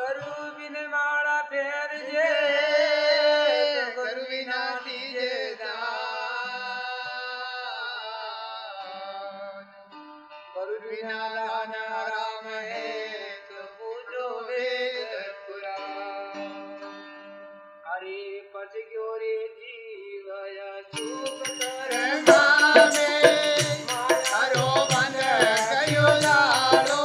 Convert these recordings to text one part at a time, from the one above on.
करू बिन माला फेर जे करू बिना दीजे करू बिना लाना राम है तो पूजो वेद पुराण हरे पच क्यों रे जीवया चूक कर हरो बंद कयो लाड़ो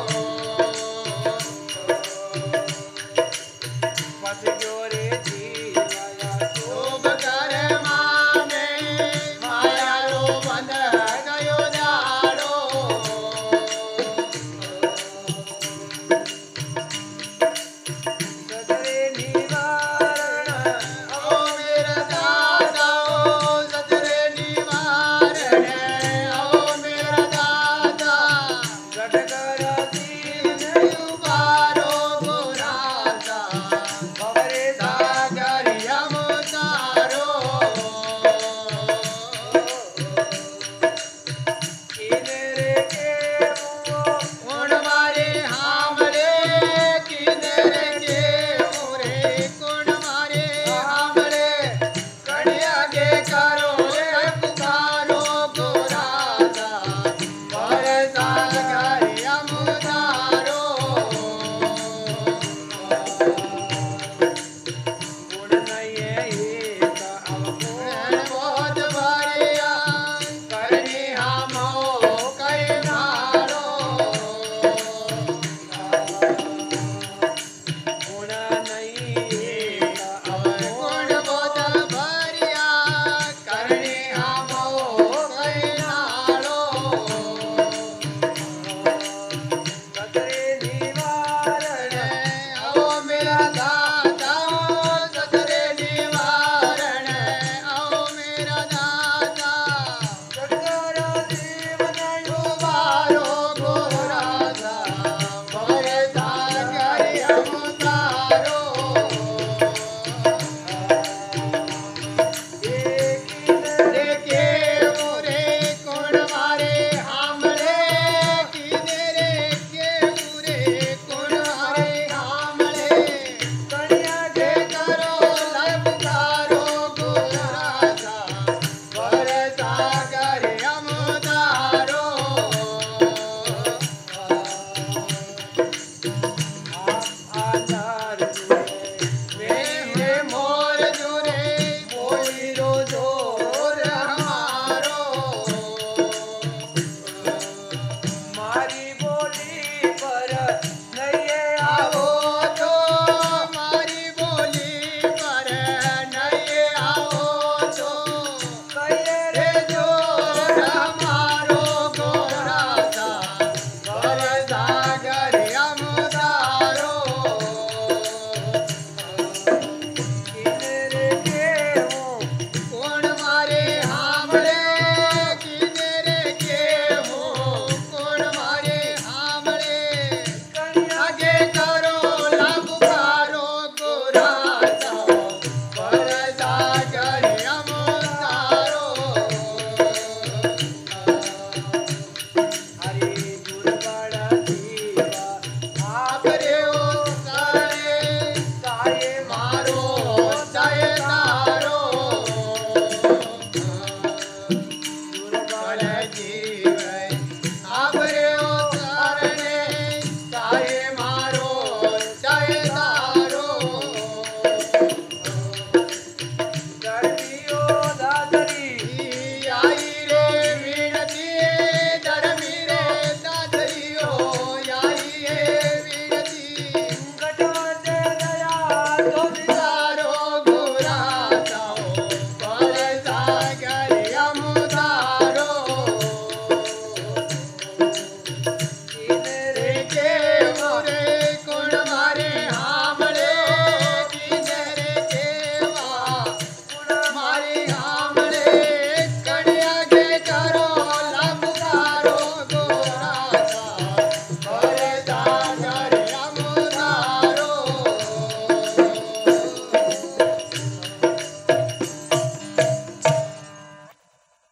पच क्यों रे जीवया शोभ कर माने माया रो बंद कयो लाड़ो सदरे निवारण ओ मेरा दादा सतरे निवारण ओ मेरा दादा गट कर दीन उबारो गुरादा खबरे सागर यमतारो इन रे के